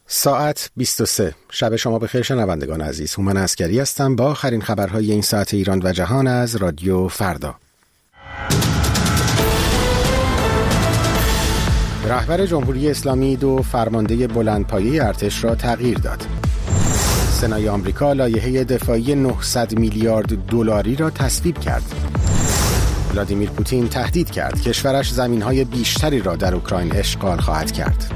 ساعت 23. شب شما بخیر شنوندگان عزیز. هومن عسکری هستم با آخرین خبرهای این ساعت ایران و جهان از رادیو فردا. رهبر جمهوری اسلامی 2 فرمانده بلندپایه ارتش را تغییر داد. سنای آمریکا لایحه دفاعی 900 میلیارد دلاری را تصویب کرد. ولادیمیر پوتین تهدید کرد کشورش زمین‌های بیشتری را در اوکراین اشغال خواهد کرد.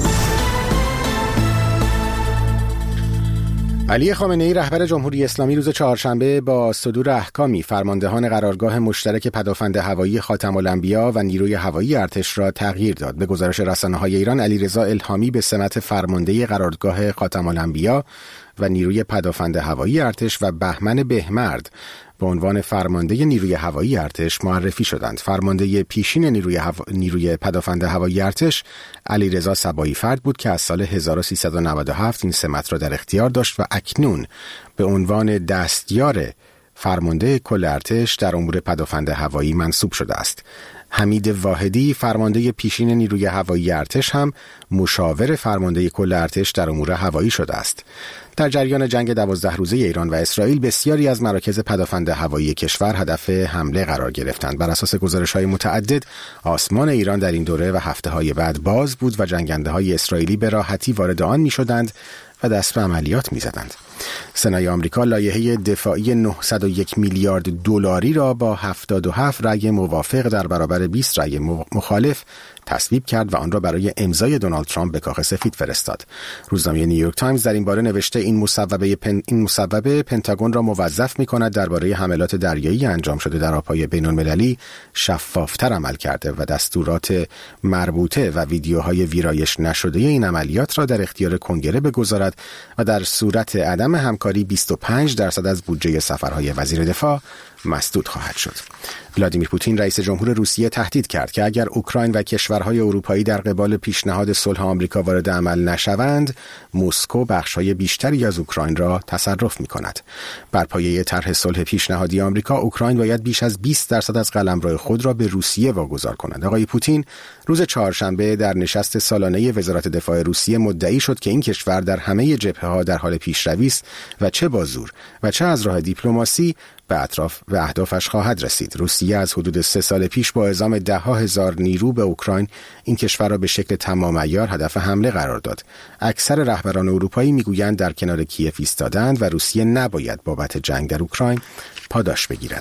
علی خامنه‌ای رهبر جمهوری اسلامی روز چهارشنبه با صدور احکامی فرماندهان قرارگاه مشترک پدافند هوایی خاتم الانبیا و نیروی هوایی ارتش را تغییر داد. به گزارش رسانه‌های ایران، علیرضا الهامی به سمت فرمانده قرارگاه خاتم الانبیا و نیروی پدافند هوایی ارتش و بهمن بهمرد به عنوان فرمانده نیروی هوایی ارتش معرفی شدند. فرمانده پیشین نیروی پدافند هوایی ارتش علیرضا صبایی فرد بود که از سال 1397 این سمت را در اختیار داشت و اکنون به عنوان دستیار فرمانده کل ارتش در امور پدافند هوایی منصوب شده است. حمید واحدی فرمانده پیشین نیروی هوایی ارتش هم مشاور فرمانده کل ارتش در امور هوایی شده است. در جریان جنگ 12 روزه ایران و اسرائیل بسیاری از مراکز پدافند هوایی کشور هدف حمله قرار گرفتند. بر اساس گزارش‌های متعدد، آسمان ایران در این دوره و هفته‌های بعد باز بود و جنگنده‌های اسرائیلی به راحتی وارد آن می‌شدند و دست به عملیات می‌زدند. سنای آمریکا لایحه دفاعی 901 میلیارد دلاری را با 77 رأی موافق در برابر 20 رأی مخالف تصویب کرد و آن را برای امضای دونالد ترامپ به کاخ سفید فرستاد. روزنامه نیویورک تایمز در این باره نوشته این مصوبه پنتاگون را موظف می‌کند درباره حملات دریایی انجام شده در آب‌های بین‌المللی شفاف‌تر عمل کرده و دستورات مربوطه و ویدیوهای ویرایش نشده این عملیات را در اختیار کنگره بگذارد و در صورت عدم همکاری 25% از بودجه سفرهای وزیر دفاع مسدود خواهد شد. ولادیمیر پوتین رئیس جمهور روسیه تهدید کرد که اگر اوکراین و کشورهای اروپایی در قبال پیشنهاد صلح آمریکا وارد عمل نشوند، مسکو بخش‌های بیشتری از اوکراین را تصرف می‌کند. بر پایه طرح صلح پیشنهادی آمریکا، اوکراین باید بیش از 20% از قلمرو خود را به روسیه واگذار کند. آقای پوتین روز چهارشنبه در نشست سالانه وزارت دفاع روسیه مدعی شد که این کشور در همه جبهه‌ها در حال پیشروی است و چه با زور و چه از راه دیپلماسی به اهدافش خواهد رسید. روسیه از حدود 3 سال پیش با اعزام 10,000 نیرو به اوکراین این کشور را به شکل تمام عیار هدف حمله قرار داد. اکثر رهبران اروپایی میگویند در کنار کیف ایستادند و روسیه نباید بابت جنگ در اوکراین پاداش بگیرد.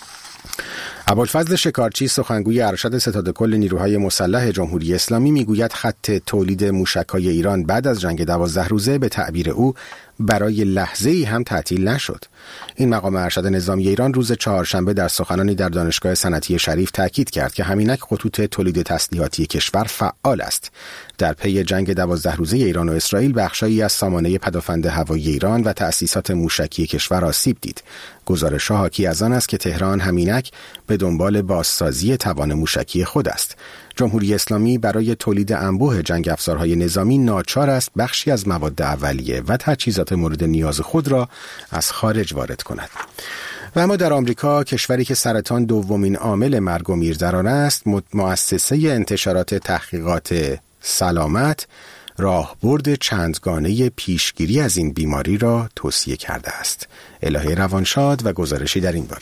ابوالفضل شکارچی سخنگوی ارشد ستاد کل نیروهای مسلح جمهوری اسلامی میگوید خط تولید موشک‌های ایران بعد از جنگ 12 روزه به تعبیر او برای لحظه‌ای هم تعطیل نشد. این مقام ارشد نظامی ایران روز چهارشنبه در سخنانی در دانشگاه صنعتی شریف تاکید کرد که همینک خطوط تولید تسلیحاتی کشور فعال است. در پی جنگ 12 روزه ایران و اسرائیل بخشایی از سامانه پدافند هوایی ایران و تأسیسات موشکی کشور آسیب دید. گزارش‌ها حاکی از آن است که تهران همینک به دنبال بازسازی توان موشکی خود است. جمهوری اسلامی برای تولید انبوه جنگ افزارهای نظامی ناچار است بخشی از مواد اولیه و تجهیزات مورد نیاز خود را از خارج وارد کند. و اما در آمریکا، کشوری که سرطان دومین عامل مرگ و میر در آن است، مؤسسه انتشارات تحقیقات سلامت راهبرد چندگانه پیشگیری از این بیماری را توصیه کرده است. الهه روانشاد و گزارشی در این باره.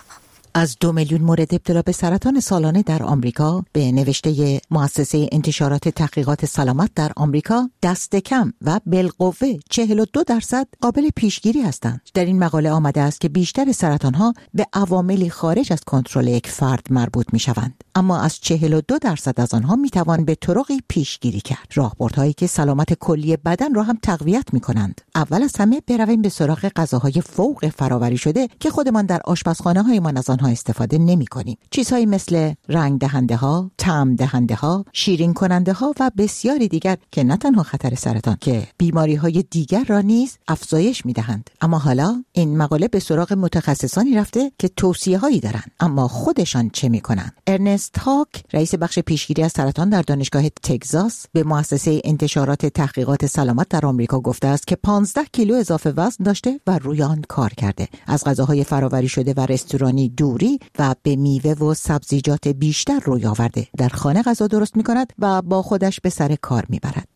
از 2 میلیون مورد ابتلا به سرطان سالانه در آمریکا به نوشته مؤسسه انتشارات تحقیقات سلامت در آمریکا دست کم و بالقوه 42% قابل پیشگیری هستند. در این مقاله آمده است که بیشتر سرطان‌ها به عواملی خارج از کنترل یک فرد مربوط می‌شوند، اما از 42% از آنها می‌توان به طرقی پیشگیری کرد. راهبردهایی که سلامت کلی بدن را هم تقویت می‌کنند. اول از همه برویم به سراغ غذاهای فوق فراوری شده که خودمان در آشپزخانه‌هایمان از آنها استفاده نمی‌کنیم. چیزهایی مثل رنگ دهنده ها، طعم دهنده ها، شیرین کننده ها و بسیاری دیگر که نه تنها خطر سرطان که بیماری های دیگر را نیز افزایش می‌دهند. اما حالا این مقاله به سراغ متخصصانی رفته که توصیه هایی دارند، اما خودشان چه می‌کنند؟ ارنست هاک، رئیس بخش پیشگیری از سرطان در دانشگاه تگزاس، به مؤسسه انتشارات تحقیقات سلامت در آمریکا گفته است که 15 کیلو اضافه وزن داشته و روی آن کار کرده. از غذاهای فراوری شده و رستورانی دوری و به میوه و سبزیجات بیشتر روی آورده. در خانه غذا درست می‌کند و با خودش به سر کار می‌برد.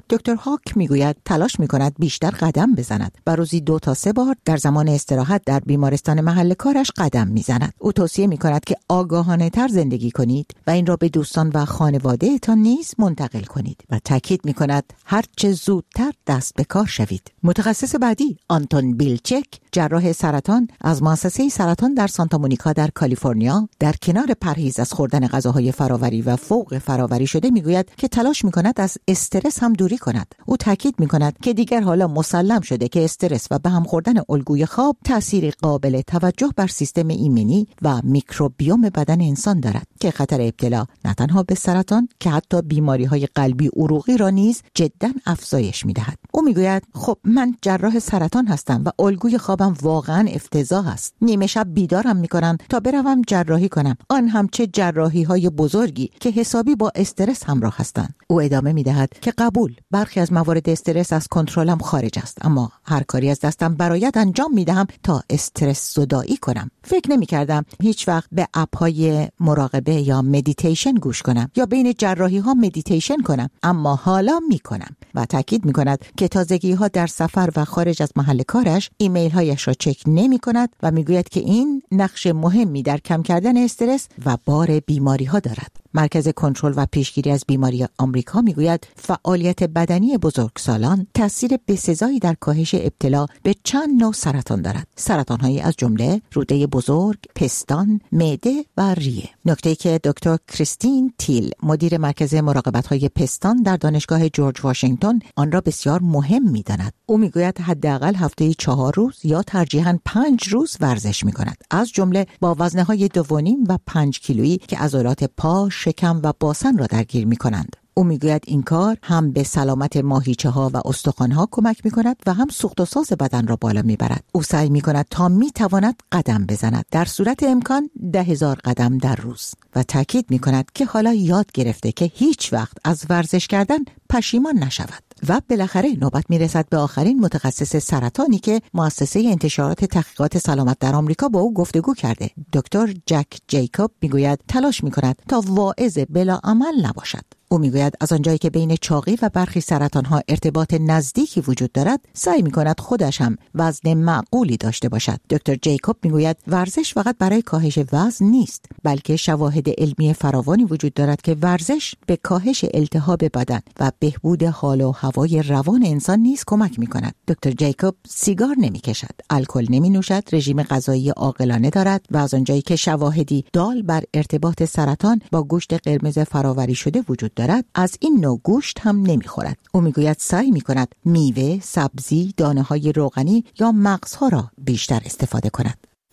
دکتر هاک میگوید تلاش میکند بیشتر قدم بزند و روزی 2 تا 3 بار در زمان استراحت در بیمارستان محل کارش قدم میزند. او توصیه میکند که آگاهانه تر زندگی کنید و این را به دوستان و خانواده تان نیز منتقل کنید و تاکید میکند هر چه زودتر دست به کار شوید. متخصص بعدی آنتون بیلچک، جراح سرطان از مؤسسه سرطان در سانتا مونیکا در کالیفرنیا، در کنار پرهیز از خوردن غذاهای فراوری و فوق فراوری شده میگوید که تلاش میکند از استرس هم دوری کند. او تاکید میکند که دیگر حالا مسلم شده که استرس و به هم خوردن الگوی خواب تأثیر قابل توجه بر سیستم ایمنی و میکروبیوم بدن انسان دارد که خطر ابتلا نه تنها به سرطان که حتی بیماری‌های قلبی عروقی را نیز جداً افزایش می‌دهد. او میگوید خب من جراح سرطان هستم و الگوی خوابم واقعاً افتضاح است. نیمه شب بیدارم می‌کنن تا بروم جراحی کنم، آن هم چه جراحی‌های بزرگی که حسابی با استرس همراه هستند. او ادامه می‌دهد که قبول، برخی از موارد استرس از کنترلم خارج است، اما هر کاری از دستم برایت انجام می‌دهم تا استرس زدایی کنم. فکر نمی‌کردم هیچ وقت به اپ‌های مراقبه یا مدیتیشن گوش کنم یا بین جراحی‌ها مدیتیشن کنم، اما حالا می‌کنم. و تاکید می‌کند که تازگی‌ها در سفر و خارج از محل کارش ایمیل‌هایش را چک نمی‌کند و می‌گوید که این نقش مهمی در کم کردن استرس و بار بیماری‌ها دارد. مرکز کنترل و پیشگیری از بیماری آمریکا میگوید فعالیت بدنی بزرگسالان تاثیر بسزایی در کاهش ابتلا به چند نوع سرطان دارد. سرطان‌هایی از جمله روده بزرگ، پستان، معده و ریه. نکته‌ای که دکتر کریستین تیل، مدیر مرکز مراقبت‌های پستان در دانشگاه جورج واشنگتن، آن را بسیار مهم می‌داند. او میگوید حداقل هفته‌ای 4 روز یا ترجیحاً 5 روز ورزش می‌کند، از جمله با وزنه‌های 2.5 و 5 کیلویی که عضلات پا، شکم و باسن را درگیر می‌کنند. او میگوید این کار هم به سلامت ماهیچه‌ها و استخوان‌ها کمک می‌کند و هم سوخت و ساز بدن را بالا می‌برد. او سعی می‌کند تا می‌تواند قدم بزند، در صورت امکان 10,000 قدم در روز، و تاکید می‌کند که حالا یاد گرفته که هیچ وقت از ورزش کردن پشیمان نشود. و بالاخره نوبت میرسد به آخرین متخصص سرطانی که مؤسسه انتشارات تحقیقات سلامت در آمریکا با او گفتگو کرده. دکتر جک جیکوب میگوید تلاش میکند تا واعظ بلا عمل نباشد. او میگوید از آنجایی که بین چاقی و برخی سرطان‌ها ارتباط نزدیکی وجود دارد، سعی میکند خودش هم وزن معقولی داشته باشد. دکتر جیکوب میگوید ورزش فقط برای کاهش وزن نیست، بلکه شواهد علمی فراوانی وجود دارد که ورزش به کاهش التهاب بدن و بهبود حال و هوای روان انسان نیز کمک میکند. دکتر جیکوب سیگار نمیکشد، الکل نمینوشد، رژیم غذایی عاقلانه دارد و از آنجایی که شواهدی دال بر ارتباط سرطان با گوشت قرمز فراوری شده وجود دارد، از این نوع گوشت هم نمیخورد. او میگوید سعی میکند میوه، سبزی، دانه‌های روغنی یا مغزها را بیشتر استفاده کند.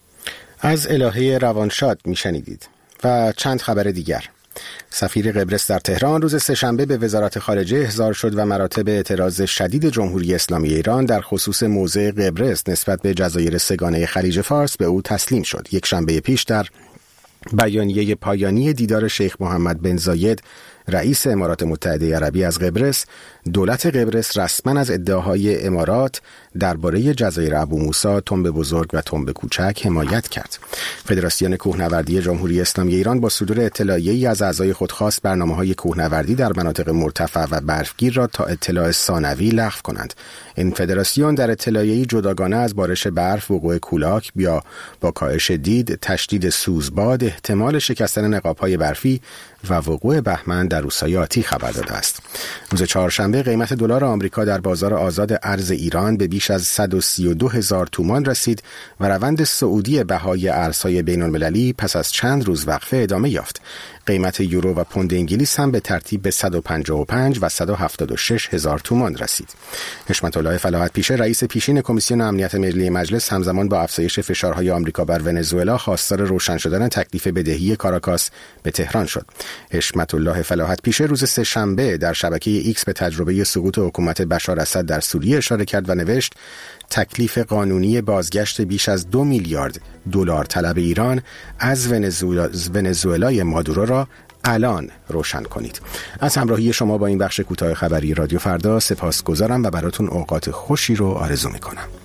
از الهه روانشاد میشنیدید. و چند خبر دیگر. سفیر قبرس در تهران روز سه‌شنبه به وزارت خارجه احضار شد و مراتب اعتراض شدید جمهوری اسلامی ایران در خصوص موضع قبرس نسبت به جزایر سه‌گانه خلیج فارس به او تسلیم شد. یک شنبه پیش در بیانیه پایانی دیدار شیخ محمد بن زاید رئیس امارات متحده عربی از قبرس، دولت قبرس رسما از ادعاهای امارات درباره جزایر ابو موسی، تنب بزرگ و تنب کوچک حمایت کرد. فدراسیون کوهنوردی جمهوری اسلامی ایران با صدور اطلاعیه‌ای از اعضای خود خواست برنامه‌های کوهنوردی در مناطق مرتفع و برفگیر را تا اطلاع ثانوی لغو کنند. این فدراسیون در اطلاعیه‌ای جداگانه از بارش برف، وقوع کولاک یا با کاهش دید، تشدید سوزباد، احتمال شکستن نقاب‌های برفی و وقوع بهمن در روزهای آتی خبر داده است. روز چهارشنبه قیمت دلار آمریکا در بازار آزاد ارز ایران به بیش از 132,000 تومان رسید و روند صعودی بهای ارزهای بین‌المللی پس از چند روز وقفه ادامه یافت. قیمت یورو و پوند انگلیس هم به ترتیب به 155 و 176,000 تومان رسید. حشمت الله فلاحت پیشه، رئیس پیشین کمیسیون امنیت ملی مجلس، همزمان با افزایش فشارهای آمریکا بر ونزوئلا خواستار روشن شدن تکلیف بدهی کاراکاس به تهران شد. حشمت الله فلاحت پیشه روز سه‌شنبه در شبکه ایکس به تجربه سقوط حکومت بشار اسد در سوریه اشاره کرد و نوشت تکلیف قانونی بازگشت بیش از 2 میلیارد دلار طلب ایران از ونزوئلای مادورو را الان روشن کنید. از همراهی شما با این بخش کوتاه خبری رادیو فردا سپاسگزارم و براتون اوقات خوشی رو آرزو میکنم.